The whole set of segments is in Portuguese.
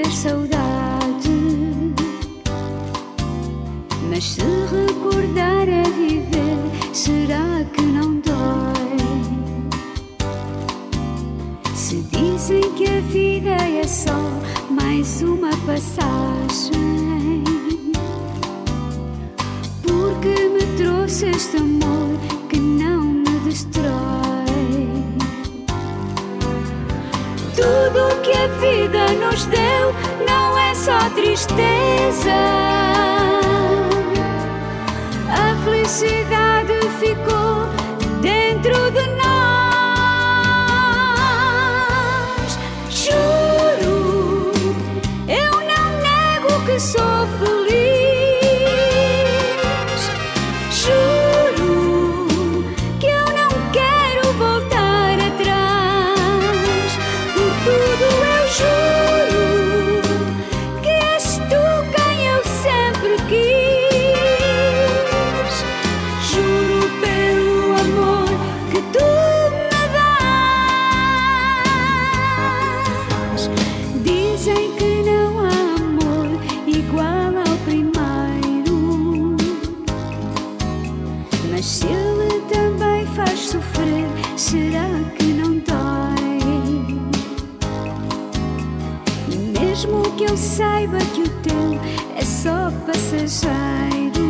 tiver saudade, mas se recordar a viver, será que não dói? Se dizem que a vida é só mais uma passagem, porque me trouxe este amor que não me destrói. Tudo o que a vida nos deu não é só tristeza. A felicidade ficou dentro de nós. Juro, eu não nego que sou feliz. Juro que eu não quero voltar atrás. Por tudo eu juro que és tu quem eu sempre quis. Juro pelo amor que tu me dás. Dizem que não há amor igual ao primeiro, mas se ele também faz sofrer, será que não dói? Mesmo que eu saiba que o teu é só passageiro,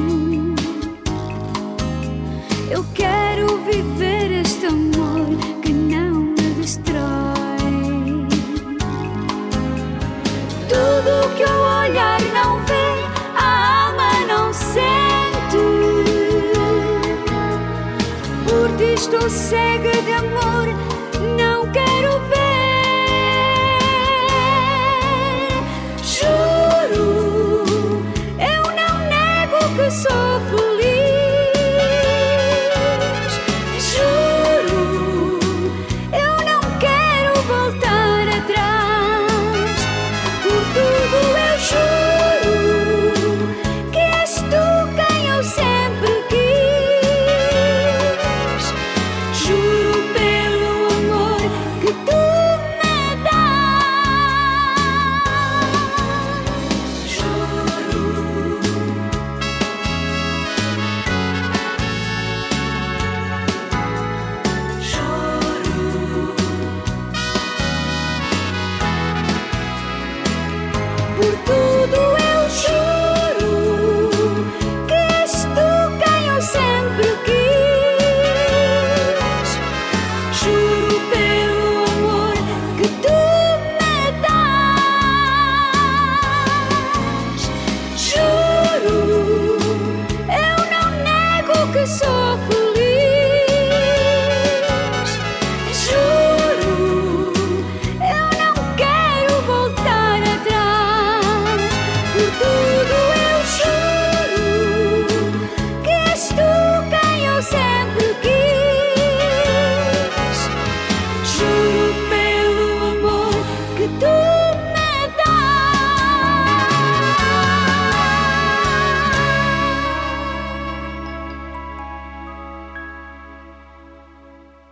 eu quero viver este amor que não me destrói. Tudo o que o olhar não vê, a alma não sente. Por ti estou cega de amor,